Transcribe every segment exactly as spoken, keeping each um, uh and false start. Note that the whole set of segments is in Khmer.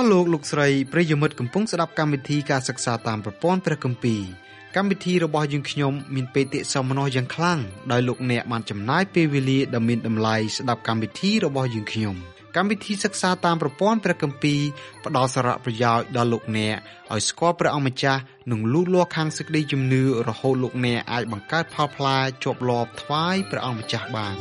លោកលោកស្រីប្រិយមិត្តកំពុងស្ដាប់កម្មវិធីការសិក្សាតាមប្រព័ន្ធព្រះគម្ពីរកម្មវិធីរបស់យើងខ្ញុំមានបេតិសោមនស្សយ៉ាងខ្លាំងដោយលោកអ្នកបានចំណាយពេលវេលាដ៏មានតម្លៃស្ដាប់កម្មវិធីរបស់យើងខ្ញុំកម្មវិធីសិក្សាតាមប្រព័ន្ធព្រះគម្ពីរផ្ដល់សារៈប្រយោជន៍ដល់លោកអ្នកឲ្យស្គាល់ព្រះអង្គម្ចាស់និងលូតលាស់ខាងសេចក្តីជំនឿរហូតលោកអ្នកអាចបង្កើតផលផ្លែជាប់លាប់ថ្វាយព្រះអង្គម្ចាស់បាន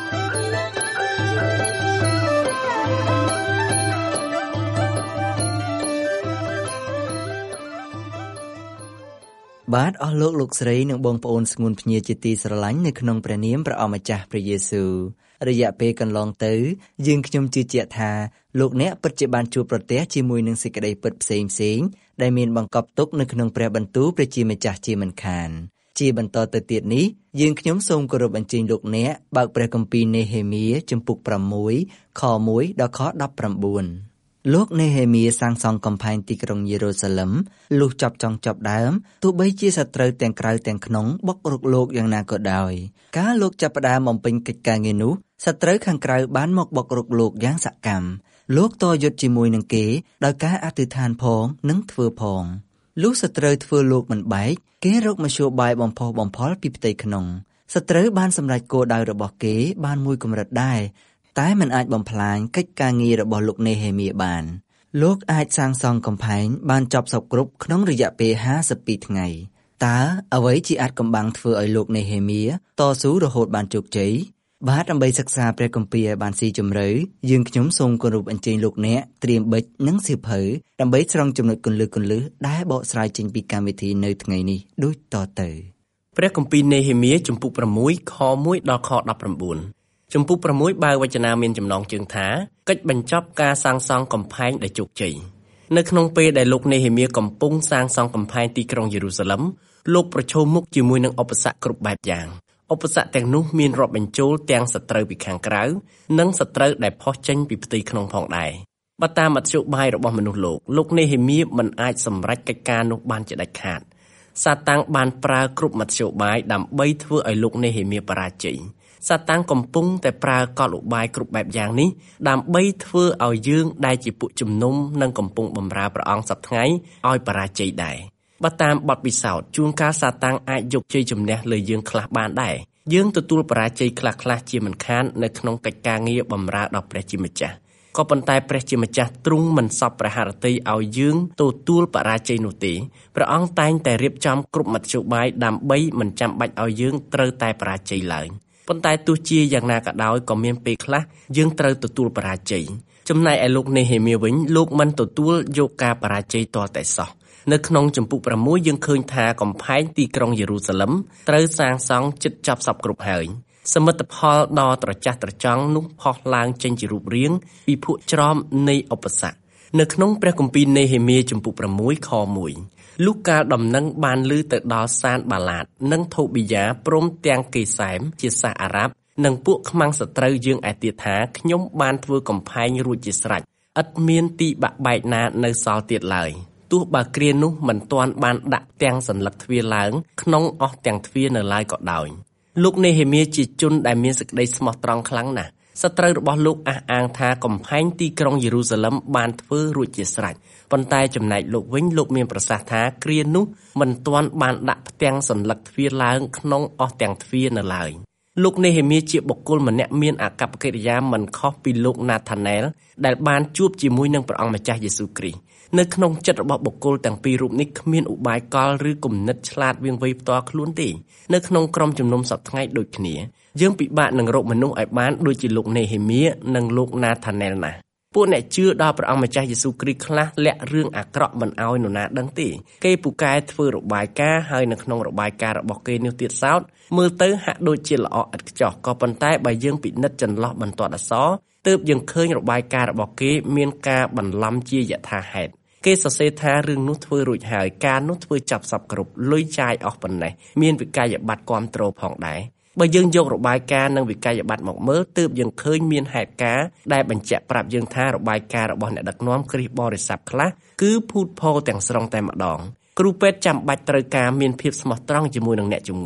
បាទអស់លោកលោកស្រីនិងបងប្អូនស្ងួនភ្ញាជាទីស្រឡាញ់នៅក្នុងព្រះនាមព្រះអម្ចាស់ព្រះយេស៊ូវរយៈពេលកន្លងទៅយើងខ្ញុំជឿជាក់ថាលោកអ្នកពិតជាបានជួបប្រទះជាមួយនឹងសេចក្តីពិតផ្សេងផ្សេងដែលមានបង្កប់ទុកនៅក្នុងព្រះបន្ទូលព្រះជាម្ចាស់ជាមិនខានជាបន្តទៅទៀតនេះយើងខ្ញុំសូមគោរពអញ្ជើញលោកអ្នកបើកព្រះគម្ពីរនេហេមៀជំពូកប្រាំមួយខមួយដល់ខដប់ប្រាំបួនលោកនេហេមៀសាងសង់កំផែងទីក្រុងយេរូសាឡឹមលុះចប់ចង់ចប់ដើមទោះបីជាសត្រូវទាំងក្រៅទាំងក្នុងបុករុកលោកយ៉ាងណាក៏ដោយកាលលោកចាប់ផ្ដើមបំពេញកិច្ចការងារនោះសត្រូវខាងក្រៅបានមកបុករុកលោកយ៉ាងសកម្មលោកតយុទ្ធជាមួយនឹងគេដោយការអធិដ្ឋានផងនិងធ្វើផងលុះសត្រូវធ្វើលោកមិនបែកគេរកមធ្យោបាយបំផុសបំផុលពីផ្ទៃក្នុងសត្រូវបានសម្រេចគោលដៅរបស់គេបានមួយកម្រិតដែរតែมันអាចបំផ្លាញកិច្ចការងាររបស់លោកនេហេមៀបានលោកអាចសាងសង់កំផែងបានចប់សពគ្រប់ក្នុងរយៈពេលហាសិបពីរថ្ងៃតើអ្វីជាអាចកំបាំងធ្វើឲ្យលោកនេហេមៀតស៊ូរហូតបានជោគជ័យបាទដើម្បីសិក្សាព្រះគម្ពីរឲ្យបានស៊ីជម្រៅយើងខ្ញុំសូមគោរពអញ្ជើញលោកអ្នកត្រៀមប៊ិចនិងសៀវភៅដើម្បីស្រង់ចំណុចគន្លឹះគន្លឹះដែលបកស្រាយចេញពីកម្មវិធីនៅថ្ងៃនេះដូចតទៅព្រះគម្ពីរនេហេមៀជំពូកប្រាំមួយខមួយដល់ខដប់ប្រាំបួនជំពូកប្រាំមួយបើវចនាមានចំណងជើងថាកិច្ចបញ្ចប់ការសាងសង់កំផែងដោយជោគជ័យនៅក្នុងពេលដែលលោកនេហេមៀកំពុងសាងសង់កំផែងទីក្រុងយេរូសាឡឹមលោកប្រឈមមុខជាមួយនឹងឧបសគ្គគ្រប់បែបយ៉ាងឧបសគ្គទាំងនោះមានរាប់បញ្ចូលទាំងសត្រូវពីខាងក្រៅនិងសត្រូវដែលផុសចេញពីផ្ទៃក្នុងផងដែរបើតាមមធ្យោបាយរបស់មនុស្សលោកលោកនេហេមៀមិនអាចសម្រេចកិច្ចការនោះបានជាដាច់ខាតសាតាំងបានប្រើគ្រប់មធ្យោបាយដើម្បីធ្វើឲ្យលោកនេហេមៀបរាជ័យសាតាំងកំពុងតែប្រើកលឧបាយគ្រប់បែបយ៉ាងនេះដើម្បីធ្វើឲ្យយើងដែលជាពួកជំនុំនិងកំពុងបម្រើព្រះអង្គសប្តាហ៍ថ្ងៃឲ្យបរាជ័យដែរបើតាមបទពិសោធន៍ជួនកាលសាតាំងអាចយកជ័យជំនះលើយើងខ្លះបានដែរយើងទទួលបរាជ័យខ្លះៗជាមិនខាននៅក្នុងកិច្ចការងារបម្រើដល់ព្រះជាម្ចាស់ក៏ប៉ុន្តែព្រះជាម្ចាស់ទ្រង់មិនសពព្រះハរតីឲ្យយើងទទួលបរាជ័យនោះទេព្រះអង្គតែងតែរៀបចំគ្រប់មធ្យោបាយដើម្បីមិនចាំបាច់ឲ្យយើងត្រូវតែបរាជ័យឡើយប៉ុន្តែទោះជាយ៉ាងណាក៏ដោយក៏មានពេលខ្លះយើងត្រូវទទួលបរាជ័យចំណែកឯលោកនេហេមៀវិញលោកមិនទទួលយកការបរាជ័យទាល់តែសោះនៅក្នុងជំពូកប្រាំមួយយើងឃើញថាកំផែងទីក្រុងយេរូសាឡឹមត្រូវសាងសង់ជិតចប់សពគ្រប់ហើយសមិទ្ធផលដ៏ត្រចះត្រចង់នោះផុសឡើងចេញជារូបរាងពីភក់ច្រមនៃឧបសគ្គនៅក្នុងព្រះគម្ពីរនេហេមៀជំពូកប្រាំមួយខមួយលុះកាលដំណឹងបានឮទៅដល់សានបាឡាតនិងថូប៊ីយ៉ាព្រមទាំងកេសែមជាសាសអារ៉ាប់និងពួកខ្មាំងសត្រូវយើងឯទៀតថាខ្ញុំបានធ្វើកំផែងរួចជាស្រេចឥតមានទីបាក់បែកណានៅសល់ទៀតឡើយទោះបើគ្រានោះមិនទាន់បានដាក់ទាំងសន្លឹកទ្វារឡើងក្នុងអស់ទាំងទ្វារនៅឡើយក៏ដោយលោកនេហេមៀជាជនដែលមានសេចក្តីស្មោះត្រង់ខ្លាំងណាស់សត្រូវរបស់លោកអះអាងថាកំផែងទីក្រុងយេរូសាឡឹមបានធ្វើរួចជាស្រេចប៉ុន្តែចំណែកលោកវិញលោកមានប្រសាសន៍ថាគ្រានោះមិនទាន់បានដាក់ផ្ទាំងសន្លឹកទ្វារឡើងក្នុងអស់ទាំងទ្វារនៅឡើយលោកនេហេមៀជាបុគ្គលម្នាក់មានអាកប្បកិរិយាមិនខុសពីលោកណាថាណែលដែលបានជួបជាមួយនឹងព្រះអង្គម្ចាស់យេស៊ូវគ្រីស្ទនៅក្នុងចិត្តរបស់បុគ្គលទាំងពីររូបនេះគ្មានឧបាយកលឬគំនិតឆ្លាតវាងវៃផ្ទាល់ខ្លួនទេនៅក្នុងក្រុមជំនុំសប្តាហ៍ថ្ងៃដូចគ្នាយើងពិបាកនឹងរកមនុស្សឲ្យបានដូចជាលោកនេហេមៀនិងលោកណាថាណែលណាស់ពួកអ្នកជឿដល់ព្រះអង្គម្ចាស់យេស៊ូវគ្រីស្ទខ្លះលាក់រឿងអាក្រក់មិនឲ្យនរណាដឹងទេគេពូកែធ្វើរបាយការណ៍ហើយនៅក្នុងរបាយការណ៍របស់គេនេះទៀតសោតមើលទៅហាក់ដូចជាល្អឥតខ្ចោះក៏ប៉ុន្តែបើយើងពិនិត្យចន្លោះបន្ទាត់អក្សរទើបយើងឃើញរបាយការណ៍របស់គេមានការបន្លំជាយថាហេតុគេសរសេរថារឿងនោះធ្វើរួចហើយការនោះធ្វើចាប់សពគ្រប់លុយចាយអស់ប៉ុណ្ណេះមានវិក័យប័ត្រគ្រប់គ្រងផងដែរបើយើងយករបាយការណ៍និងវិក័យប័ត្រមកមើលទើបយើងឃើញមានហេតុការណ៍ដែលបញ្ជាក់ប្រាប់យើងថារបាយការណ៍របស់អ្នកដឹកនាំគ្រីស្ទបរិស័ទខ្លះគឺភូតភរទាំងស្រុងតែម្ដងគ្រូពេទ្យចាំបាច់ត្រូវការមានភាពស្មោះត្រង់ជាមួយនឹងអ្នកជំងឺ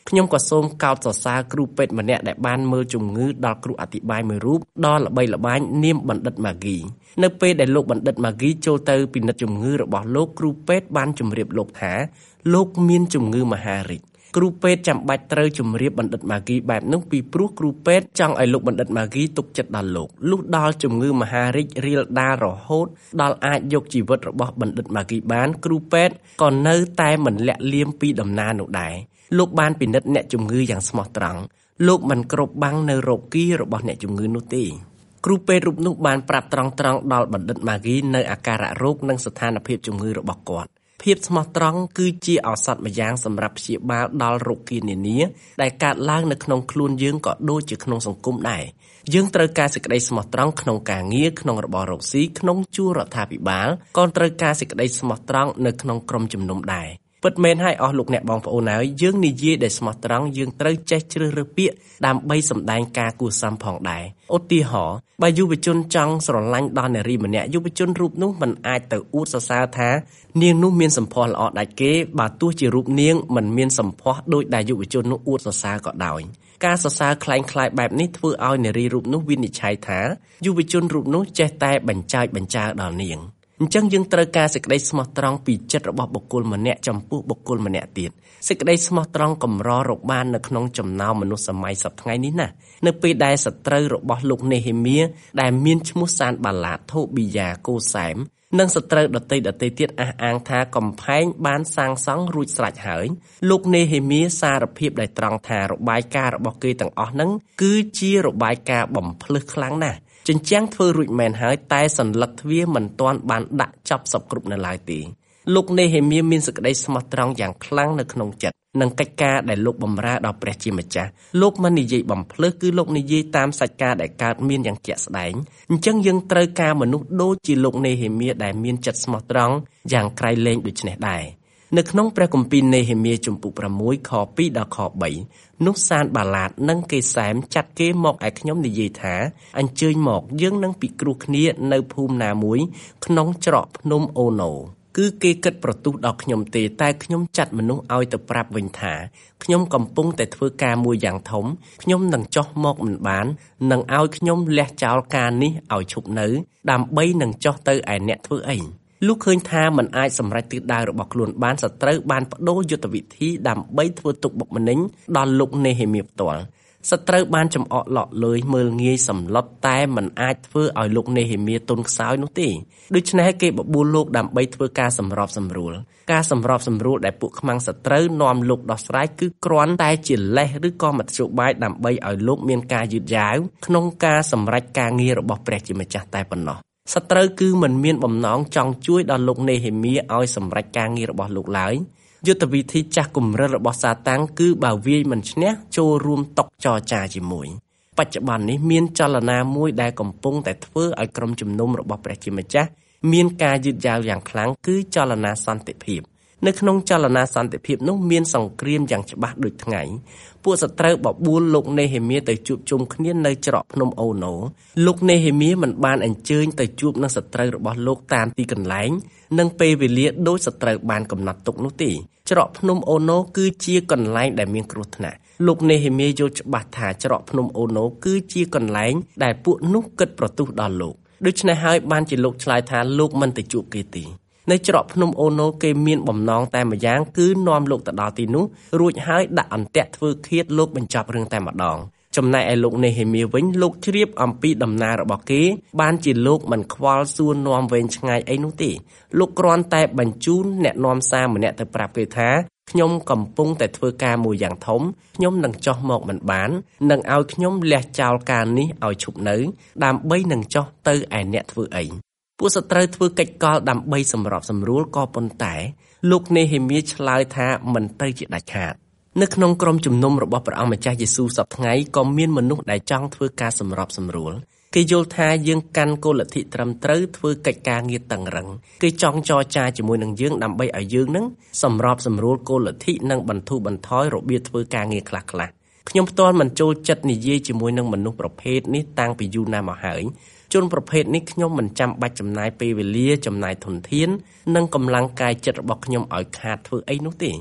ខ្ញុំក៏សូមកោតសរសើរគ្រូពេទ្យម្នាក់ដែលបានមើលជំងឺដល់គ្រូអធិប្បាយមួយរូបដ៏ល្បីល្បាញនាមបណ្ឌិតម៉ាហ្គីនៅពេលដែលលោកបណ្ឌិតម៉ាហ្គីចូលទៅពិនិត្យជំងឺរបស់លោកគ្រូពេទ្យបានជម្រាបលោកថាលោកមានជំងឺមហារីកគ្រូពេទ្យចាំបាច់ត្រូវជម្រាបបណ្ឌិតម៉ាហ្គីបែបនោះពីព្រោះគ្រូពេទ្យចង់ឲ្យលោកបណ្ឌិតម៉ាហ្គីទុកចិត្តដល់លោកលុះដល់ជំងឺមហារីករាលដាលរហូតដល់អាចយកជីវិតរបស់បណ្ឌិតម៉ាហ្គីបានគ្រូពេទ្យក៏នៅតែមិនលាក់លៀមពីដំណើរនោះដែរលោកបានពិនិត្យអ្នកជំងឺយ៉ាងស្មោះត្រង់លោកមិនគ្របបាំងនៅរោគីរបស់អ្នកជំងឺនោះទេគ្រូពេទ្យរូបនោះបានប្រាប់ត្រង់ៗដល់បណ្ឌិតម៉ាហ្គីនៅអាការៈរោគនិងស្ថានភាពជំងឺរបស់គាត់ភាពស្មោះត្រង់គឺជាឱសថម្យ៉ាងសម្រាប់ព្យាបាលដល់រោគនានាដែលកើតឡើងនៅក្នុងខ្លួនយើងក៏ដូចជាក្នុងសង្គមដែរយើងត្រូវការសេចក្តីស្មោះត្រង់ក្នុងការងារក្នុងរបររកស៊ីក្នុងជួររដ្ឋាភិបាលក៏ត្រូវការសេចក្តីស្មោះត្រង់នៅក្នុងក្រុមជំនុំដែរពិតមែនហើយអស់លោកអ្នកបងប្អូនហើយយើងនិយាយដែលស្មោះត្រង់យើងត្រូវចេះជ្រើសរើសពាក្យដើម្បីសម្ដែងការគួរសមផងដែរឧទាហរណ៍បើយុវជនចង់ស្រឡាញ់ដល់នារីម្នាក់យុវជនរូបនោះមិនអាចទៅអួតសរសើរថានាងនោះមានសម្ផស្សល្អដាច់គេបើទោះជារូបនាងមិនមានសម្ផស្សដូចដែលយុវជននោះអួតសរសើរក៏ដោយការសរសើរคล้ายៗបែបនេះធ្វើឲ្យនារីរូបនោះវិនិច្ឆ័យថាយុវជនរូបនោះចេះតែបញ្ចើចបញ្ចើដល់នាងអញ្ចឹងយើងត្រូវការសេចក្តីស្មោះត្រង់ពីចិត្តរបស់បុគ្គលម្នាក់ចំពោះបុគ្គលម្នាក់ទៀតសេចក្តីស្មោះត្រង់កម្ររកបាននៅក្នុងចំណោមមនុស្សសម័យសព្វថ្ងៃនេះណានៅពេលដែលសត្រូវរបស់លោកនេហេមៀដែលមានឈ្មោះសានបាឡាតថូប៊ីយ៉ាកូសែមនិងសត្រូវដតីដតីទៀតអះអាងថាកំផែងបានសាងសង់រួចស្រេចហើយលោកនេហេមៀសារភាពដែលត្រង់ថារបាយការណ៍របស់គេទាំងអស់ហ្នឹងគឺជារបាយការណ៍បំភ្លឺខ្លាំងណាស់ជញ្ជាំងធ្វើរួចមែនហើយតែសន្លឹកទ្វារមិនទាន់បានដាក់ចប់សពគ្រប់នៅឡើយទេលោកនេហេមៀមានសេចក្តីស្មោះត្រង់យ៉ាងខ្លាំងនៅក្នុងចិត្តនិងកិច្ចការដែលលោកបម្រើដល់ព្រះជាម្ចាស់លោកមិននិយាយបំភ្លឺគឺលោកនិយាយតាមសាច់ការដែលកើតមានយ៉ាងជាក់ស្ដែងអញ្ចឹងយើងត្រូវការមនុស្សដូចជាលោកនេហេមៀដែលមានចិត្តស្មោះត្រង់យ៉ាងក្រៃលែងដូចនេះដែរនៅក្នុងព្រះគម្ពីរនេហេមៀជំពូក៦ខពីរដល់ខបីនោះសានបាឡាតនិងកេសែមចាត់គេមកឲ្យខ្ញុំនិយាយថាអញ្ជើញមកយើងនឹងពិគ្រោះគ្នានៅភូមិណាមួយក្នុងច្រកភ្នំអូណូគឺគេគិតប្រទុះដល់ខ្ញុំទេតែខ្ញុំចាត់មនុស្សឲ្យទៅប្រាប់វិញថាខ្ញុំកំពុងតែធ្វើការមួយយ៉ាងធំខ្ញុំនឹងចុះមកមិនបាននឹងឲ្យខ្ញុំលះចោលការនេះឲ្យឈប់នៅដើម្បីនឹងចុះទៅឯអ្នកធ្វើអីលុះឃើញថាមិនអាចសម្រេចទិសដៅរបស់ខ្លួនបានសត្រូវបានបដូរយុទ្ធវិធីដើម្បីធ្វើទុកបុកម្នេញដល់លោកនេហេមៀផ្ទាល់សត្រូវបានចំអកឡក់លើយមើលងាយសម្លុតតែមិនអាចធ្វើឲ្យលោកនេហេមៀទន់ខ្សោយនោះទេដូច្នេះគេបបួលលោកដើម្បីធ្វើការសម្របសម្រួលការសម្របសម្រួលដែលពួកខ្មាំងសត្រូវនាំលោកដោះស្រាយគឺគ្រាន់តែជាលេសឬក៏មធ្យោបាយដើម្បីឲ្យលោកមានការយឺតយ៉ាវក្នុងការសម្រេចការងាររបស់ព្រះជាម្ចាស់តែប៉ុណ្ណោះសត្រូវគឺមិនមានបំណងចង់ជួយដល់លោកនេហេមៀឲ្យសម្រេចការងាររបស់លោកឡើយយុទ្ធវិធីចាស់គំរិលរបស់សាតាំងគឺបើវាយមិនឈ្នះចូលរួមតុចរចាជាមួយបច្ចុប្បន្ននេះមានចលនាមួយដែលកំពុងតែធ្វើឲ្យក្រុមជំនុំរបស់ព្រះជាម្ចាស់មានការយឺតយ៉ាវយ៉ាងខ្លាំងគឺចលនាសន្តិភាពនៅក្នុងចលនាសន្តិភាពនោះមានសង្គ្រាមយ៉ាងច្បាស់ដូចថ្ងៃពួកសត្រូវបបួលលោកនេហេមៀទៅជួបជុំគ្នានៅច្រកភ្នំអូណូលោកនេហេមៀមិនបានអញ្ជើញទៅជួបនឹងសត្រូវរបស់លោកតាមទីកន្លែងនិងពេលវេលាដោយសត្រូវបានកំណត់ទុកនោះទេច្រកភ្នំអូណូគឺជាកន្លែងដែលមានគ្រោះថ្នាក់លោកនេហេមៀយល់ច្បាស់ថាច្រកភ្នំអូណូគឺជាកន្លែងដែលពួកនោះគិតប្រទុះដល់លោកដូច្នេះហើយបានជាលោកឆ្លើយថាលោកមិនទៅជួបគេទេនៅច្រកភ្នំអូណូគេមានបំណងតែម្យ៉ាងគឺនាំលោកទៅដល់ទីនោះរួចហើយដាក់អន្ទាក់ធ្វើឃាតលោកបញ្ចប់រឿងតែម្ដងចំណែកឯលោកនេហេមៀវិញលោកជ្រាបអំពីដំណើររបស់គេបានជាលោកមិនខ្វល់សួរនាំវែងឆ្ងាយអីនោះទេលោកគ្រាន់តែបញ្ជូនអ្នកនាំសារម្នាក់ទៅប្រាប់គេថាខ្ញុំកំពុងតែធ្វើការមួយយ៉ាងធំខ្ញុំនឹងចុះមកមិនបាននឹងឲ្យខ្ញុំលះចោលការនេះឲ្យឈប់នៅដើម្បីនឹងចុះទៅឯអ្នកធ្វើអីពួកសត្រូវធ្វើកិច្ចកលដើម្បីសម្របសម្រួលក៏ប៉ុន្តែលោកនេហេមៀឆ្លើយថាមិនទៅជាដាច់ខាតនៅក្នុងក្រុមជំនុំរបស់ព្រះអង្គម្ចាស់យេស៊ូវសប្តាហ៍ថ្ងៃក៏មានមនុស្សដែលចង់ធ្វើការសម្របសម្រួលគេយល់ថាយើងកាន់គោលលទ្ធិត្រឹមត្រូវធ្វើកិច្ចការងារតឹងរ៉ឹងគេចង់ចរចាជាមួយនឹងយើងដើម្បីឲ្យយើងនឹងសម្របសម្រួលគោលលទ្ធិនិងបន្ធូរបន្ថយរបៀបធ្វើការងារខ្លះៗខ្ញុំផ្ទាល់មិនចូលចិត្តនិយាយជាមួយនឹងមនុស្សប្រភេទនេះតាំងពីយូរណាស់មកហើយជនប្រភេទនេះខ្ញុំមិនចាំបាច់ចំណាយពេលវេលាចំណាយធនធាននិងកម្លាំងកាយចិត្តរបស់ខ្ញុំឲ្យខាតធ្វើអីនោះទេ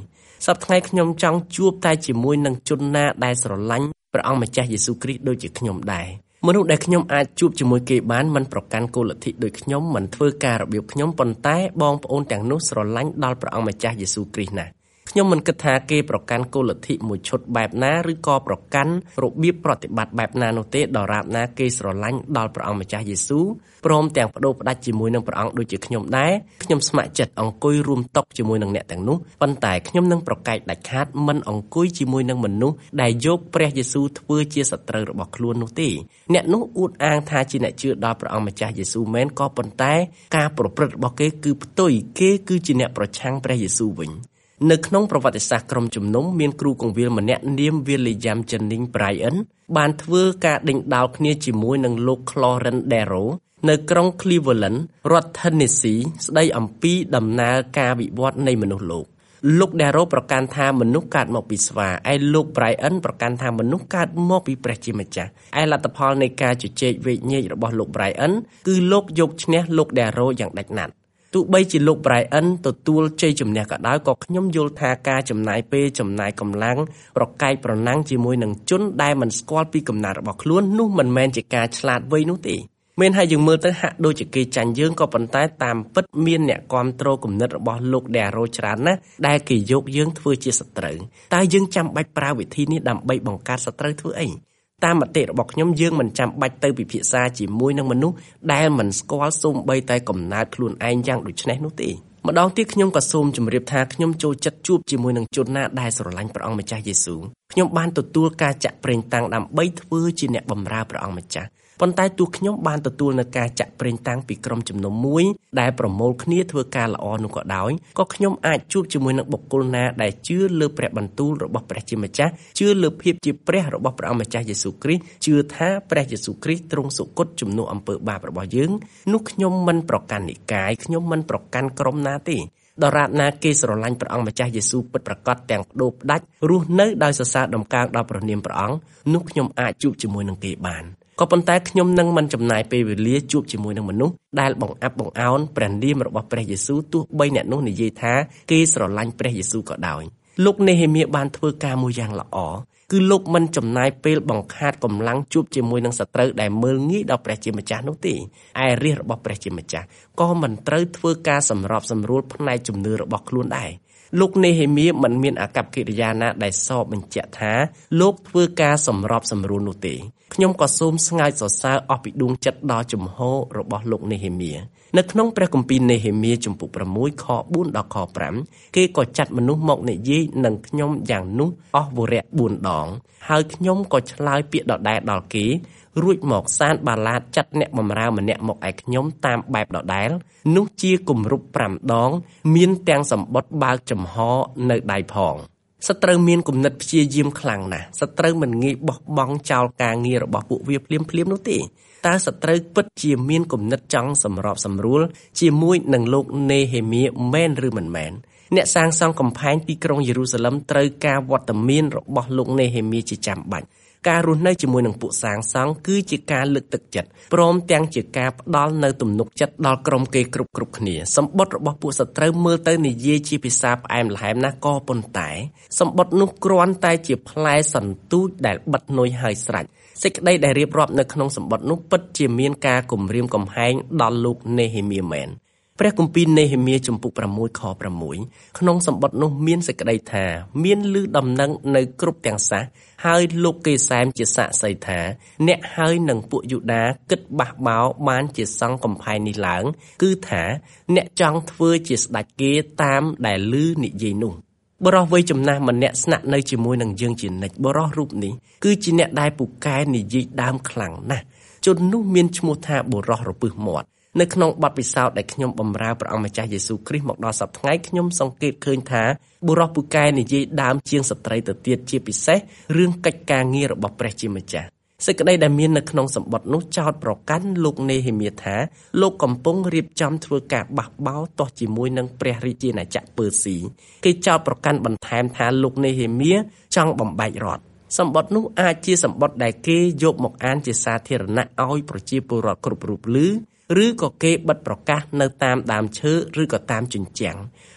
សប្តាហ៍ថ្ងៃខ្ញុំចង់ជួបតែជាមួយនឹងជនណាដែលស្រឡាញ់ព្រះអង្គម្ចាស់យេស៊ូវគ្រីស្ទដូចជាខ្ញុំដែរមនុស្សដែលខ្ញុំអាចជួបជាមួយគេបានមិនប្រកាន់គោលលទ្ធិដូចខ្ញុំមិនធ្វើការរបៀបខ្ញុំប៉ុន្តែបងប្អូនទាំងនោះស្រឡាញ់ដល់ព្រះអង្គម្ចាស់យេស៊ូវគ្រីស្ទណាស់ខ្ញុំមិនគិតថាគេប្រកាន់គោលលទ្ធិមួយឈុតបែបណាឬក៏ប្រកាន់របៀបប្រតិបត្តិបែបណានោះទេដរាបណាគេស្រឡាញ់ដល់ព្រះអង្គម្ចាស់យេស៊ូវព្រមទាំងបដូរផ្ដាច់ជាមួយនឹងព្រះអង្គដូចជាខ្ញុំដែរខ្ញុំស្ម័គ្រចិត្តអង្គុយរួមតុជាមួយនឹងអ្នកទាំងនោះប៉ុន្តែខ្ញុំនឹងប្រកែកដាច់ខាតមិនអង្គុយជាមួយនឹងមនុស្សដែលយកព្រះយេស៊ូវធ្វើជាសត្រូវរបស់ខ្លួននោះទេអ្នកនោះអួតអាងថាជាអ្នកជឿដល់ព្រះអង្គម្ចាស់យេស៊ូវមែនក៏ប៉ុន្តែការប្រព្រឹត្តរបស់គេគឺផ្ទុយគេគឺជាអ្នកប្រឆាំងព្រះយេស៊ូវវិញនៅក្នុងប្រវត្តិសាស្ត្រក្រុមជំនុំមានគ្រូគង្វាលម្នាក់នាម William Jennings Bryan បានធ្វើការដេញដោលគ្នាជាមួយនឹងលោក Clarence Darrow នៅក្រុង Cleveland រដ្ឋ Tennessee ស្ដីអំពីដំណើរការវិវត្តនៃមនុស្សលោកលោក Darrow ប្រកាន់ថាមនុស្សកើតមកពីស្វាឯលោក Bryan ប្រកាន់ថាមនុស្សកើតមកពីព្រះជាម្ចាស់ឯលទ្ធផលនៃការជជែកវែកញែករបស់លោក Bryan គឺលោកយកឈ្នះលោក Darrow យ៉ាងដាច់ណាត់ទោះបីជាលោក Bryan ទទួលជ័យជំនះក៏ដោយក៏ខ្ញុំយល់ថាការចំណាយពេលចំណាយកម្លាំងប្រកែកប្រណាំងជាមួយនឹងជនដែលមិនស្គាល់ពីកំណើតរបស់ខ្លួននោះមិនមែនជាការឆ្លាតវៃនោះទេមែនហើយយើងមើលទៅហាក់ដូចជាគេចាញ់យើងក៏ប៉ុន្តែតាមពិតមានអ្នកគ្រប់គ្រងគំនិតរបស់លោក Darrow ច្រើនណាស់ដែលគេយកយើងធ្វើជាសត្រូវតែយើងចាំបាច់ប្រើវិធីនេះដើម្បីបង្កើតសត្រូវធ្វើអីតាមមតិរបស់ខ្ញុំយើងមិនចាំបាច់ទៅពិភាក្សាជាមួយនឹងមនុស្សដែលមិនស្គាល់សូម្បីតែកំណើតខ្លួនឯងយ៉ាងដូចនេះនោះទេម្ដងទៀតខ្ញុំក៏សូមជម្រាបថាខ្ញុំចូលចិត្តជួបជាមួយនឹងជនណាដែលស្រឡាញ់ព្រះអង្គម្ចាស់យេស៊ូវខ្ញុំបានទទួលការចាក់ប្រេងតាំងដើម្បីធ្វើជាអ្នកបម្រើព្រះអង្គម្ចាស់ប៉ុន្តែទោះខ្ញុំបានទទួលនៅការចាក់ប្រេងតាំងពីក្រុមជំនុំមួយដែលប្រមូលគ្នាធ្វើការល្អនោះក៏ដោយក៏ខ្ញុំអាចជួបជាមួយនឹងបុគ្គលណាដែលជឿលើព្រះបន្ទូលរបស់ព្រះជាម្ចាស់ជឿលើភាពជាព្រះរបស់ព្រះអង្គម្ចាស់យេស៊ូវគ្រីស្ទជឿថាព្រះយេស៊ូវគ្រីស្ទទ្រង់សុគតជំនួសអំពើបាបរបស់យើងនោះខ្ញុំមិនប្រកាន់និកាយខ្ញុំមិនប្រកាន់ក្រុមណាទេដរាបណាគេស្រឡាញ់ព្រះអង្គម្ចាស់យេស៊ូវពិតប្រាកដទាំងបដូរផ្ដាច់រស់នៅដោយសរសើរដំកើងដល់ព្រះនាមព្រះអង្គនោះខ្ញុំអាចជួបជាមួយនឹងគេបានក៏ប៉ុន្តែខ្ញុំនឹងមិនចំណាយពេលវេលាជួបជាមួយនឹងមនុស្សដែលបង្អាប់បង្អោនព្រះនាមរបស់ព្រះយេស៊ូវទោះបីអ្នកនោះនិយាយថាគេស្រឡាញ់ព្រះយេស៊ូវក៏ដោយលោកនេហេមៀបានធ្វើការមួយយ៉ាងល្អគឺលោកមិនចំណាយពេលបង្ខាតកម្លាំងជួបជាមួយនឹងសត្រូវដែលមើលងាយដល់ព្រះជាម្ចាស់នោះទេឯរាជរបស់ព្រះជាម្ចាស់ក៏មិនត្រូវធ្វើការសម្របសម្រួលផ្នែកជំនឿរបស់ខ្លួនដែរលោកនេហេមៀមិនមានអាកប្បកិរិយាណាដែលសបបញ្ជាក់ថាលោកធ្វើការសម្របសម្រួលនោះទេខ្ញុំក៏សូមស្ងើចសរសើរអស់ពីដួងចិត្តដ៏ចំហររបស់លោកនេហេមៀនៅក្នុងព្រះគម្ពីរនេហេមៀជំពូក៦ខបួនដល់ខប្រាំគេក៏ចាត់មនុស្សមកនិយាយនឹងខ្ញុំយ៉ាងនោះអស់វរៈបួនដងហើយខ្ញុំក៏ឆ្លើយពាក្យដដែលដល់គេរួចមកសានបាឡាតចាត់អ្នកបម្រើម្នាក់មកឯខ្ញុំតាមបែបដដែលនោះជាគម្រប់ប្រាំដងមានទាំងសម្បត្តិបើកចំហនៅដៃផងសត្រូវមានគំនិតព្យាយាមខ្លាំងណាស់សត្រូវមិនងាយបោះបង់ចោលការងាររបស់ពួកវាភ្លាមភ្លាមនោះទេតើសត្រូវពិតជាមានគំនិតចង់សម្របសម្រួលជាមួយនឹងលោកនេហេមៀមែនឬមិនមែនអ្នកសាងសង់កំផែងទីក្រុងយេរូសាឡឹមត្រូវការវត្តមានរបស់លោកនេហេមៀជាចាំបាច់ការរស់នៅជាមួយនឹងពួកសាងសង់គឺជាការលើកទឹកចិត្តព្រមទាំងជាការផ្ដល់នូវទំនុកចិត្តដល់ក្រុមគេគ្រប់គ្រប់គ្នាសម្បត្តិរបស់ពួកសត្រូវមើលទៅនិយាយជាភាសាផ្អែមល្ហែមណាស់ក៏ប៉ុន្តែសម្បត្តិនោះគ្រាន់តែជាផ្លែសន្ទូចដែលបិទនុយហើយស្រេចសេចក្តីដែលរៀបរាប់នៅក្នុងសម្បត្តិនោះពិតជាមានការគំរាមកំហែងដល់លោកនេហេមៀមែនព្រះគម្ពីរនេហេមៀជំពូក៦ខ៦ក្នុងសម្បត្តិនោះមានសេចក្តីថាមានឮដំណឹងនៅគ្រប់ទាំងសាសហើយលោកកេសែមជាសាក្សីថាអ្នកហើយនឹងពួកយូដាគិតបះបោបានជាសង់កំផែងនេះឡើងគឺថាអ្នកចង់ធ្វើជាស្ដេចគេតាមដែលឮនិយាយនោះបរិះវ័យចំណាស់ម្នាក់ស្នាក់នៅជាមួយនឹងយើងជានិច្ចបរិះរូបនេះគឺជាអ្នកដែលពូកែនិយាយដើមខ្លាំងណាស់ជននោះមានឈ្មោះថាបរិះរពឹសមាត់នៅក្នុងបទពិសោធន៍ដែលខ្ញុំបម្រើព្រះអង្គម្ចាស់យេស៊ូវគ្រីស្ទមកដល់សប្តាហ៍ថ្ងៃខ្ញុំសង្កេតឃើញថាបុរសពូកែនិយាយដើមជាងស្ត្រីទៅទៀតជាពិសេសរឿងកិច្ចការងាររបស់ព្រះជាម្ចាស់សេចក្តីដែលមាននៅក្នុងសម្បត្តិនោះចោទប្រកាន់លោកនេហេមៀថាលោកកំពុងរៀបចំធ្វើការបះបោរទាស់ជាមួយនឹងព្រះរាជាណាចក្រពើស៊ីគេចោទប្រកាន់បន្ថែមថាលោកនេហេមៀចង់បំបែករដ្ឋសម្បត្តិនោះអាចជាសម្បត្តិដែលគេយកមកអានជាសាធារណៈឲ្យប្រជាពលរដ្ឋគ្រប់រូបឮឬក៏គេបិទប្រកាសនៅតាមដើមឈើឬក៏តាមជញ្ជាំង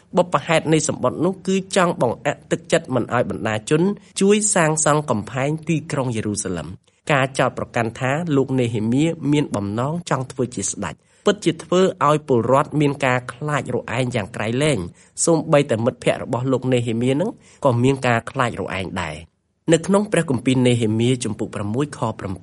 បុព្វហេតុនៃសម្បត្តិនោះគឺចង់បង្អាក់ទឹកចិត្តមិនឲ្យបណ្ដាជនជួយសាងសង់កំផែងទីក្រុងយេរូសាឡិមការចោទប្រកាន់ថាលោកនេហេមៀមានបំណងចង់ធ្វើជាស្ដេចពិតជាធ្វើឲ្យពលរដ្ឋមានការខ្លាចរអាងយ៉ាងក្រៃលែងសូម្បីតែមិត្តភ័ក្តិរបស់លោកនេហេមៀនឹងក៏មានការខ្លាចរអាងដែរនៅក្នុងព្រះគម្ពីរនេហេមៀជំពូក6ខ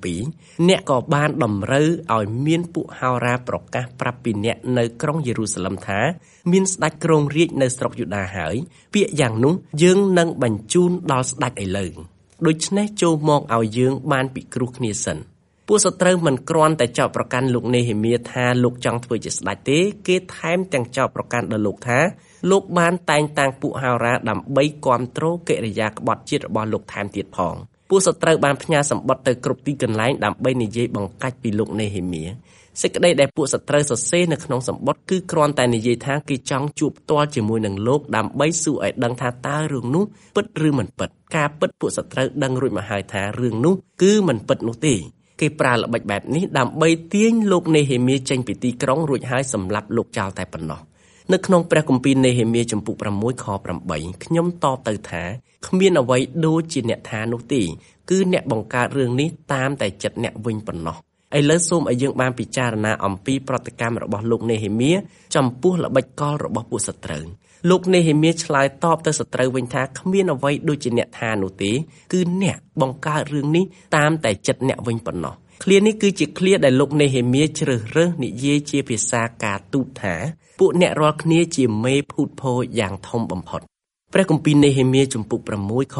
7អ្នកក៏បានតម្រូវឲ្យមានពួកហោរាប្រកាសប្រាប់ពីអ្នកនៅក្រុងយេរូសាឡិមថាមានស្ដេចគ្រងរាជ្យនៅស្រុកយូដាហើយពាក្យយ៉ាងនោះយើងនឹងបញ្ជូនដល់ស្ដេចឥឡូវដូច្នេះចូលមកឲ្យយើងបានពិគ្រោះគ្នាសិនពួកសត្រូវមិនគ្រាន់តែចោទប្រកាន់លោកនេហេមៀថាលោកចង់ធ្វើជាស្ដេចទេគេថែមទាំងចោទប្រកាន់ដល់លោកថាលោកបានតែងតាំងពួកហោរាដើម្បីគាំទ្រកិរិយាក្បត់ជាតិរបស់លោកថែមទៀតផងពួកសត្រូវបានផ្ញើសម្បត្តិទៅគ្រប់ទីកន្លែងដើម្បីនិយាយបង្កាច់ពីលោកនេហេមៀសេចក្តីដែលពួកសត្រូវសរសេរនៅក្នុងសម្បត្តិគឺគ្រាន់តែនិយាយថាគេចង់ជួបផ្ទាល់ជាមួយនឹងលោកដើម្បីសួរឲ្យដឹងថាតើរឿងនោះពិតឬមិនពិតការពិតពួកសត្រូវដឹងរួចមកហើយថារឿងនោះគឺមិនពិតនោះទេគេប្រើល្បិចបែបនេះដើម្បីទាញលោកនេហេមៀចេញពីទីក្រុងរួចហើយសម្លាប់លោកចោលតែប៉ុណ្ណោះនៅក្នុងព្រះគម្ពីរនេហេមៀជំពូក6ខ8ខ្ញុំតបទៅថាគ្មានអ្វីដូចជាអ្នកថានោះទេគឺអ្នកបង្កើតរឿងនេះតាមតែចិត្តអ្នកវិញប៉ុណ្ណោះឥឡូវសូមឲ្យយើងបានពិចារណាអំពីប្រតិកម្មរបស់លោកនេហេមៀចំពោះល្បិចកលរបស់ពួកសត្រូវលោកនេហេមៀឆ្លើយតបទៅសត្រូវវិញថាគ្មានអ្វីដូចជាអ្នកថានោះទេគឺអ្នកបង្កើតរឿងនេះតាមតែចិត្តអ្នកវិញប៉ុណ្ណោះឃ្លានេះគឺជាឃ្លាដែលលោកនេហេមៀជ្រើសរើសនិយាយជាភាសាការទូតថាពួកអ្នករាល់គ្នាជាមេភូតភរយ៉ាងធំបំផុតព្រះគម្ពីរនេហេមៀជំពូក6ខ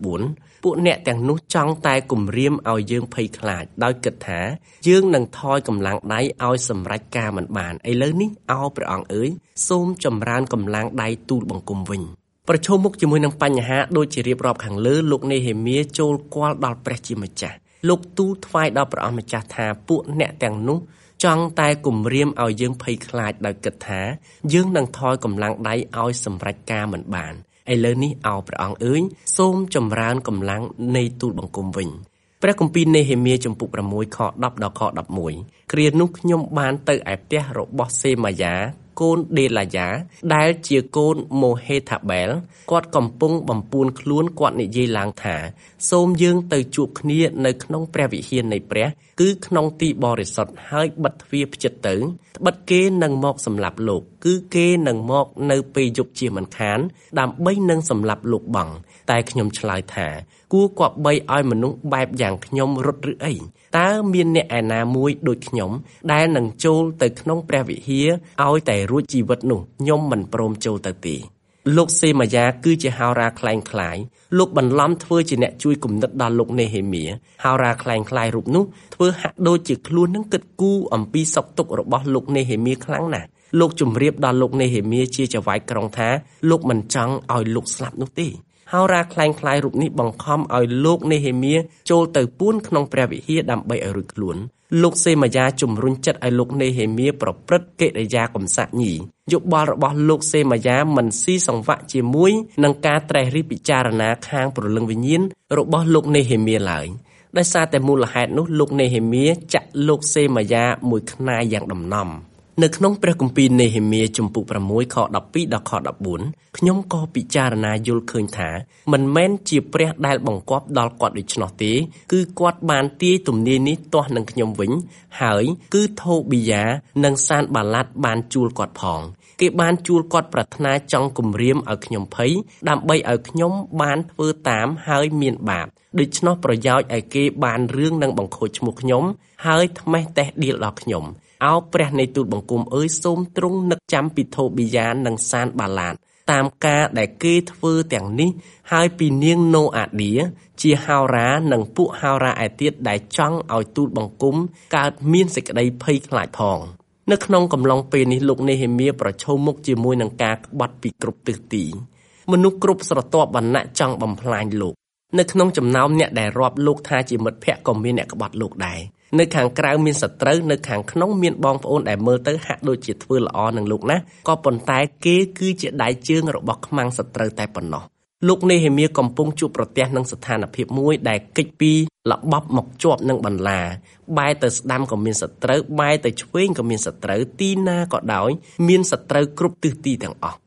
9ពួកអ្នកទាំងនោះចង់តែគំរាមឲ្យយើងភ័យខ្លាចដោយគិតថាយើងនឹងថយកម្លាំងដៃឲ្យសម្រេចការមិនបានឥឡូវនេះអោព្រះអង្គអើយសូមចម្រើនកម្លាំងដៃទូលបង្គំវិញប្រឈមមុខជាមួយនឹងបញ្ហាដូចជារៀបរាប់ខាងលើលោកនេហេមៀចូលគាល់ដល់ព្រះជាម្ចាស់លោកទូលថ្វាយដល់ព្រះអង្គម្ចាស់ថាពួកអ្នកទាំងនោះចង់តែគំរាមឲ្យយើងភ័យខ្លាចដោយគិតថាយើងនឹងថយកម្លាំងដៃឲ្យសម្រេចការមិនបានឥឡូវនេះអោព្រះអង្គអើយសូមចម្រើនកម្លាំងនៃទូលបង្គំវិញព្រះគម្ពីរនេហេមៀជំពូក6ខ10ដល់ខ11គ្រានោះខ្ញុំបានទៅឯផ្ទះរបស់សេម៉ាយ៉ាកូនដេឡាយ៉ាដែលជាកូនម៉ូហេថាបែលគាត់កំពុងបំពួនខ្លួនគាត់និយាយឡើងថាសូមយើងទៅជួបគ្នានៅក្នុងព្រះវិហារនៃព្រះគឺក្នុងទីបរិសុទ្ធហើយបិទទ្វារផ្ចិតទៅត្បិតគេនឹងមកសម្លាប់លោកគឺគេនឹងមកនៅពេលយប់ជាមិនខានដើម្បីនឹងសម្លាប់លោកបង់តែខ្ញុំឆ្លើយថាគួរគប្បីឲ្យមនុស្សបែបយ៉ាងខ្ញុំរត់ឬអីតើមានអ្នកឯណាមួយដូចខ្ញុំដែលនឹងចូលទៅក្នុងព្រះវិហារឲ្យតែរួចជីវិតនោះខ្ញុំមិនព្រមចូលទៅទេលោកសេម៉ាយ៉ាគឺជាហោរាខ្លែងខ្លាយលោកបន្លំធ្វើជាអ្នកជួយគំនិតដល់លោកនេហេមៀហោរាខ្លែងខ្លាយរូបនោះធ្វើហាក់ដូចជាខ្លួននឹងគិតគូរអំពីសុខទុក្ខរបស់លោកនេហេមៀខ្លាំងណាស់លោកជម្រាបដល់លោកនេហេមៀជាចៅហ្វាយក្រុងថាលោកមិនចង់ឲ្យលោកស្លាប់នោះទេហោរាខ្លែងខ្លាយរូបនេះបង្ខំឲ្យលោកនេហេមៀចូលទៅពួនក្នុងព្រះវិហារដើម្បីឲ្យរួចខ្លួនលោកសេម៉ាយ៉ាជំរុញចិត្តឲ្យលោកនេហេមៀប្រព្រឹត្តកិរិយាកំសាកញីយោបល់របស់លោកសេម៉ាយ៉ាមិនស៊ីសង្វាក់ជាមួយនឹងការត្រេះរិះពិចារណាខាងព្រលឹងវិញ្ញាណរបស់លោកនេហេមៀឡើយដោយសារតែមូលហេតុនោះលោកនេហេមៀចាក់លោកសេម៉ាយ៉ាមួយខ្នាយយ៉ាងដំណំនៅក្នុងព្រះគម្ពីរនេហេមៀជំពូក6ខ12ដល់ខ14ខ្ញុំក៏ពិចារណាយល់ឃើញថាមិនមែនជាព្រះដែលបង្គាប់ដល់គាត់ដូច្នោះទេគឺគាត់បានទាយទំនាយនេះទាស់នឹងខ្ញុំវិញហើយគឺថូប៊ីយ៉ានិងសានបាឡាត់បានជួលគាត់ផងគេបានជួលគាត់ប្រាថ្នាចង់គំរាមឲ្យខ្ញុំភ័យដើម្បីឲ្យខ្ញុំបានធ្វើតាមហើយមានបាបដូច្នោះប្រយោជន៍ឲ្យគេបានរឿងនឹងបង្ខូចឈ្មោះខ្ញុំហើយថ្មេះតេះដៀលដល់ខ្ញុំអោព្រះនៃទូលបង្គំអើយសូមទ្រង់នឹកចាំពីថូប៊ីយ៉ានិងសានបាឡាតតាមការដែលគេធ្វើទាំងនេះហើយពីនាងណូអាឌីជាហោរានិងពួកហោរាឯទៀតដែលចង់ឲ្យទូលបង្គំកើតមានសេចក្តីភ័យខ្លាចផងនៅក្នុងកំឡុងពេលនេះលោកនេហេមៀប្រឈមមុខជាមួយនឹងការក្បត់ពីគ្រប់ទិសទីមនុស្សគ្រប់ស្រទាប់វណ្ណៈចង់បំផ្លាញលោកនៅក្នុងចំណោមអ្នកដែលរាប់លោកថាជាមិត្តភ័ក្តិក៏មានអ្នកក្បត់លោកដែរនៅខាងក្រៅមានសត្រូវនៅខាងក្នុងមានបងប្អូនដែលមើលទៅហាក់ដូចជាធ្វើល្អនឹងលោកណាស់ក៏ប៉ុន្តែគេគឺជាដៃជើងរបស់ខ្មាំងសត្រូវតែប៉ុណ្ណោះលោកនេហេមៀកំពុងជួបប្រទះនឹងស្ថានភាពមួយដែលគេចពីល្បប់មកជាប់នឹងបន្លាបែរទៅស្ដាំក៏មានសត្រូវបែរទៅឆ្វេងក៏មានសត្រូវទីណាក៏ដោយមានសត្រូវគ្រប់ទិសទីទាំងអស់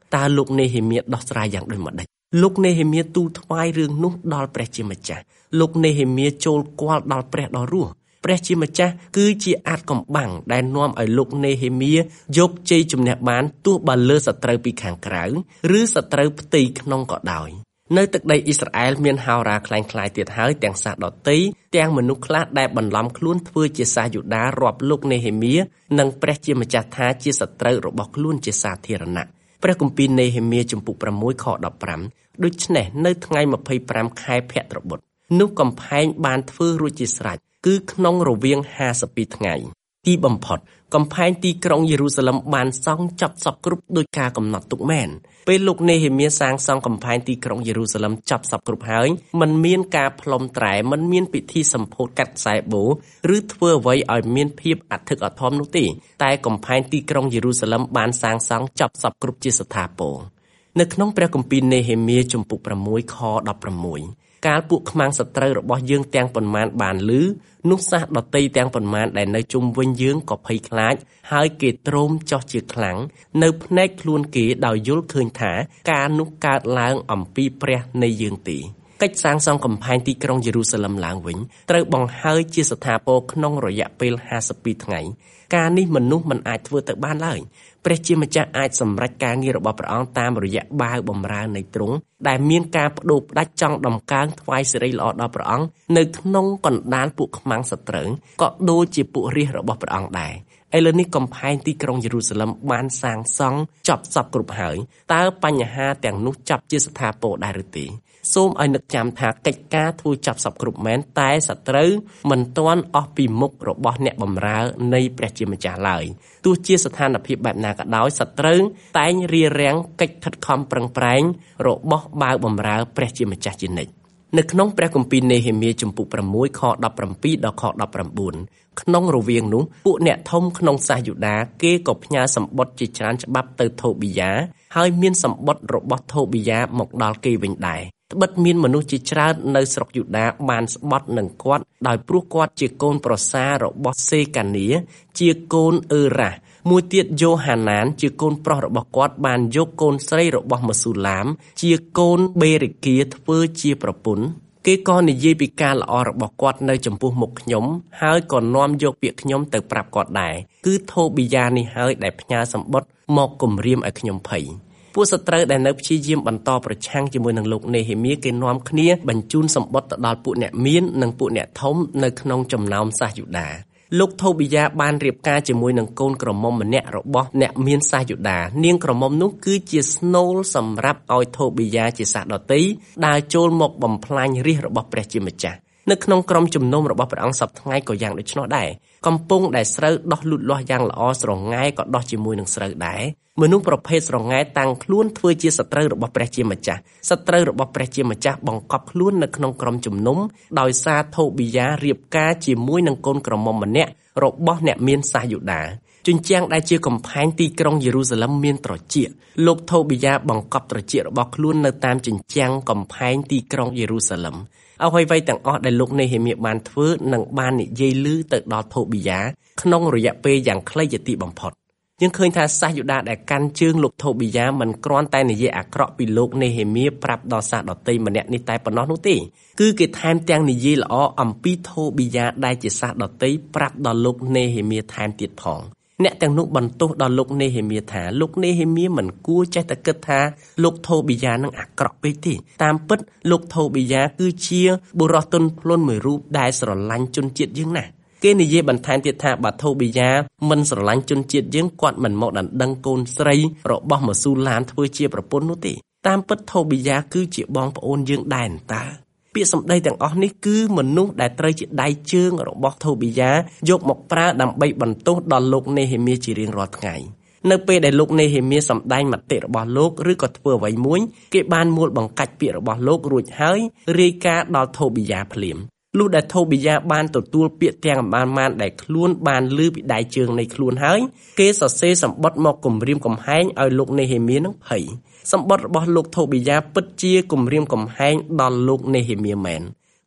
តើលោកនេហេមៀដោះស្រាយយ៉ាងដូចម្តេចលោកនេហេមៀទូលថ្វាយរឿងនោះដល់ព្រះជាម្ចាស់លោកនេហេមៀចូលគាល់ដល់ព្រះដ៏រស់ព្រះជាម្ចាស់គឺជាអាថ៌កំបាំងដែលនាំឲ្យលោកនេហេមៀយកជ័យជំនះបានទោះបើលើសត្រូវពីខាងក្រៅឬសត្រូវផ្ទៃក្នុងក៏ដោយនៅទឹកដីអ៊ីស្រាអែលមានហោរាคล้ายៗទៀតហើយទាំងសាសដតីទាំងមនុស្សខ្លះដែលបន្លំខ្លួនធ្វើជាសាសយូដារាប់លោកនេហេមៀនិងព្រះជាម្ចាស់ថាជាសត្រូវរបស់ខ្លួនជាសាធារណៈព្រះគម្ពីរនេហេមៀជំពូក៦ខដប់ប្រាំដូច្នេះនៅថ្ងៃម្ភៃប្រាំខែភទ្របុត្រនោះកំផែងបានធ្វើរួចជាស្រេចគឺក្នុងរវាងห้าสิบពីរថ្ងៃទីបំផុតកំផែងទីក្រុងយេរូសាឡិមបានសង់ចប់សពគ្រប់ដោយការកំណត់ទុកមែនពេលលោកនេហេមៀសាងសង់កំផែងទីក្រុងយេរូសាឡិមចប់សពគ្រប់ហើយមិនមានការផ្លុំត្រែមិនមានពិធីសម្ពោធកាត់ខ្សែបូឬធ្វើអ្វីឲ្យមានភាពអធិកអធមនោះទេតែកំផែងទីក្រុងយេរូសាឡិមបានសាងសង់ចប់សពគ្រប់ជាស្ថាពរនៅក្នុងព្រះគម្ពីរនេហេមៀជំពូក៦ខដប់ប្រាំកាលពួកខ្មាំងសត្រូវរបស់យើងទាំងប៉ុន្មានបានឮនោះសាសដតីទាំងប៉ុន្មានដែលនៅជុំវិញយើងក៏ភ័យខ្លាចហើយគេទ្រាំចោះជាខ្លាំងនៅភ្នែកខ្លួនគេដោយយល់ឃើញថាការនោះកើតឡើងអំពីព្រះនៃយើងទេកិច្ចសាងសង់កំផែងទីក្រុងយេរូសាឡិមឡើងវិញត្រូវបង្ហើយជាស្ថាពរក្នុងរយៈពេលห้าสิบពីរថ្ងៃការនេះមនុស្សមិនអាចធ្វើទៅបានឡើយព្រះជាម្ចាស់អាចសម្រេចការងាររបស់ព្រះអង្គតាមរយៈបាវបម្រើនៃទ្រង់ដែលមានការបដូរផ្ដាច់ចង់ដំកើងថ្វាយសិរីល្អដល់ព្រះអង្គនៅក្នុងកណ្ដាលពួកខ្មាំងសត្រូវក៏ដូចជាពួករាស្ត្ររបស់ព្រះអង្គដែរឥឡូវនេះកំផែងទីក្រុងយេរូសាឡិមបានសាងសង់ចប់សពគ្រប់ហើយតើបញ្ហាទាំងនោះចាប់ជាស្ថាពរដែរឬទេសូមឲ្យនឹកចាំថាកិច្ចការធ្វើចប់សពគ្រប់មែនតែសត្រូវមិនទាន់អស់ពីមុខរបស់អ្នកបម្រើនៃព្រះជាម្ចាស់ឡើយទោះជាស្ថានភាពបែបណាក៏ដោយសត្រូវតែងរារាំងកិច្ចខិតខំប្រឹងប្រែងរបស់បាវបម្រើព្រះជាម្ចាស់ជានិច្ចនៅក្នុងព្រះគម្ពីរនេហេមៀជំពូក៦ខដប់ប្រាំពីរដល់ខដប់ប្រាំបួនក្នុងរវាងនោះពួកអ្នកធំក្នុងសាសយូដាគេក៏ផ្ញើសម្បត្តិជាច្រើនច្បាប់ទៅថូប៊ីយ៉ាហើយមានសម្បត្តិរបស់ថូប៊ីយ៉ាមកដល់គេវិញដែរត្បិតមានមនុស្សជាច្រើននៅស្រុកយូដាបានស្បត់នឹងគាត់ដោយព្រោះគាត់ជាកូនប្រសាររបស់សេកានីជាកូនអឺរ៉ាមួយទៀតយ៉ូហាណានជាកូនប្រុសរបស់គាត់បានយកកូនស្រីរបស់ម៉ាស៊ូឡាមជាកូនបេរិគាធ្វើជាប្រពន្ធគេក៏និយាយពីការល្អរបស់គាត់នៅចំពោះមុខខ្ញុំហើយក៏នាំយកពាក្យខ្ញុំទៅប្រាប់គាត់ដែរគឺថូប៊ីយ៉ានេះហើយដែលផ្ញើសម្បត្តិមកគំរាមឲ្យខ្ញុំភ័យពួកសត្រូវដែលនៅព្យាយាមបន្តប្រឆាំងជាមួយនឹងលោកនេហេមៀគេនាំគ្នាបញ្ជូនសម្បត្តិទៅដល់ពួកអ្នកមាននិងពួកអ្នកធំនៅក្នុងចំណោមសាសយូដាលោកថូប៊ីយ៉ាបានរៀបការជាមួយនឹងកូនក្រមុំម្នាក់របស់អ្នកមានសាសយូដានាងក្រមុំនោះគឺជាស្នូលសម្រាប់ឲ្យថូប៊ីយ៉ាជាសាសដតីដើរចូលមកបំផ្លាញរាជរបស់ព្រះជាម្ចាស់នៅក្នុងក្រុមជំនុំរបស់ព្រះអង្គសពថ្ងៃក៏យ៉ាងដូច្នោះដែរកំពុងដែលស្រូវដោះលូតលាស់យ៉ាងល្អស្រងាយក៏ដោះជាមួយនឹងស្រូវដែរមនុស្សប្រភេទស្រងាយតាំងខ្លួនធ្វើជាសត្រូវរបស់ព្រះជាម្ចាស់សត្រូវរបស់ព្រះជាម្ចាស់បង្កប់ខ្លួននៅក្នុងក្រុមជំនុំដោយសារថូប៊ីយ៉ារៀបការជាមួយនឹងកូនក្រមុំម្នាក់របស់អ្នកមានសាសយូដាជញ្ជាំងដែលជាកំផែងទីក្រុងយេរូសាឡិមមានត្រចៀកលោកថូប៊ីយ៉ាបង្កប់ត្រចៀករបស់ខ្លួននៅតាមជញ្ជាំងកំផែងទីក្រុងយេរូសាឡិមអ្វីៗទាំងអស់ដែលលោកនេហេមៀបានធ្វើនិងបាននិយាយឮទៅដល់ថូប៊ីយ៉ាក្នុងរយៈពេលយ៉ាងខ្លីជាទីបំផុតយើងឃើញថាសាសយូដាដែលកាន់ជើងលោកថូប៊ីយ៉ាមិនគ្រាន់តែនិយាយអាក្រក់ពីលោកនេហេមៀប្រាប់ដល់សាសដតីម្នាក់នេះតែប៉ុណ្ណោះនោះទេគឺគេថែមទាំងនិយាយល្អអំពីថូប៊ីយ៉ាដែលជាសាសដតីប្រាប់ដល់លោកនេហេមៀថែមទៀតផងអ្នកទាំងនោះបន្ទោសដល់លោកនេហេមៀថាលោកនេហេមៀមិនគួរចេះតែគិតថាលោកថូប៊ីយ៉ានឹងអាក្រក់ពេកទេតាមពិតលោកថូប៊ីយ៉ាគឺជាបុរសទន់ភ្លន់មួយរូបដែលស្រឡាញ់ជនជាតិយើងណាស់គេនិយាយបន្ថែមទៀតថាបើថូប៊ីយ៉ាមិនស្រឡាញ់ជនជាតិយើងគាត់មិនមកដណ្ដឹងកូនស្រីរបស់ម៉ាស៊ូឡាមធ្វើជាប្រពន្ធនោះទេតាមពិតថូប៊ីយ៉ាគឺជាបងប្អូនយើងដែរតើពាក្យសម្ដីទាំងអស់នេះគឺមនុស្សដែលត្រូវជាដៃជើងរបស់ថូប៊ីយ៉ាយកមកប្រើដើម្បីបន្ទោសដល់លោកនេហេមៀជារៀងរាល់ថ្ងៃនៅពេលដែលលោកនេហេមៀសម្ដែងមតិរបស់លោកឬក៏ធ្វើអ្វីមួយគេបានមួលបង្កាច់ពាក្យរបស់លោករួចហើយរាយការណ៍ដល់ថូប៊ីយ៉ាភ្លាមលុះដែលថូប៊ីយ៉ាបានទទួលពាក្យទាំងអំបានៗដែលខ្លួនបានលើពីដៃជើងនៃខ្លួនហើយគេសរសេរសម្បត្តិមកគំរាមកំហែងឲ្យលោកនេហេមៀនឹងភ័យសម្បត្តិរបស់លោកថូប៊ីយ៉ាពិតជាគំរាមកំហែងដល់លោកនេហេមៀមែន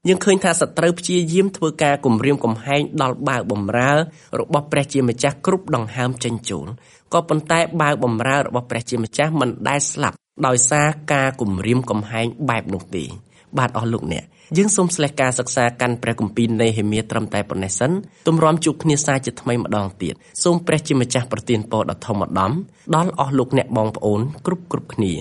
យើងឃើញថាសត្រូវព្យាយាមធ្វើការគំរាមកំហែងដល់បាវបម្រើរបស់ព្រះជាម្ចាស់គ្រប់ដង្ហើមចេញចូលក៏ប៉ុន្តែបាវបម្រើរបស់ព្រះជាម្ចាស់មិនដែលស្លាប់ដោយសារការគំរាមកំហែងបែបនោះទេបាទអស់លោកអ្នកយើងសូមស្លេះការសិក្សាកាន់ព្រះគម្ពីរនេហេមៀត្រឹមតែប៉ុណ្ណេះសិនទម្រាំជួបគ្នាសាជាថ្មីម្ដងទៀតសូមព្រះជាម្ចាស់ប្រទានពរដ៏ធំឧត្តមដល់អស់លោកអ្នកបងប្អូនគ្រប់គ្រប់គ្នា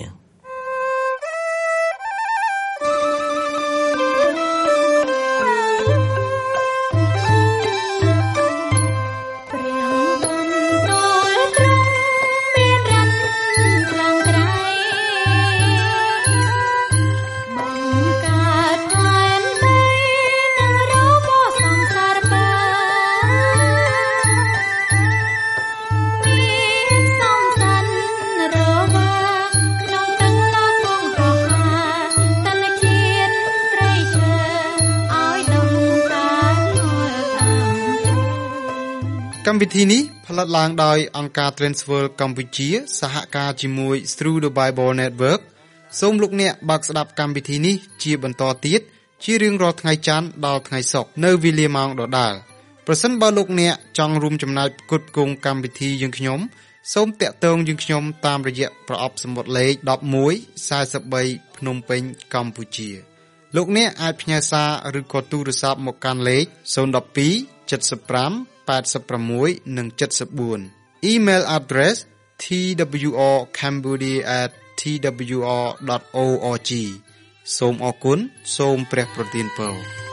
កម្មវិធីនេះផលិតឡើងដោយអង្គការ Transworld កម្ពុជាសហការជាមួយ Through the Bible Network សូមលោកអ្នកបើកស្ដាប់កម្មវិធីនេះជាបន្តទៀតជារៀងរាល់ថ្ងៃច័ន្ទដល់ថ្ងៃសុក្រនៅវេលាម៉ោងដដែលប្រសិនបើលោកអ្នកចង់រួមចំណែកផ្គត់ផ្គង់កម្មវិធីយើងខ្ញុំសូមតាក់ទងយើងខ្ញុំតាមរយៈប្រអប់សំបុត្រលេខmột một bốn baភ្នំពេញកម្ពុជាលោកអ្នកអាចផ្ញើសារឬក៏ទូរស័ព្ទមកកាន់លេខศูนย์ หนึ่ง สอง เจ็ด ห้า แปด หก និង เจ็ด สี่ Email address t w r cambodia at t w r dot org សូមអរគុណសូមព្រះប្រទានពរ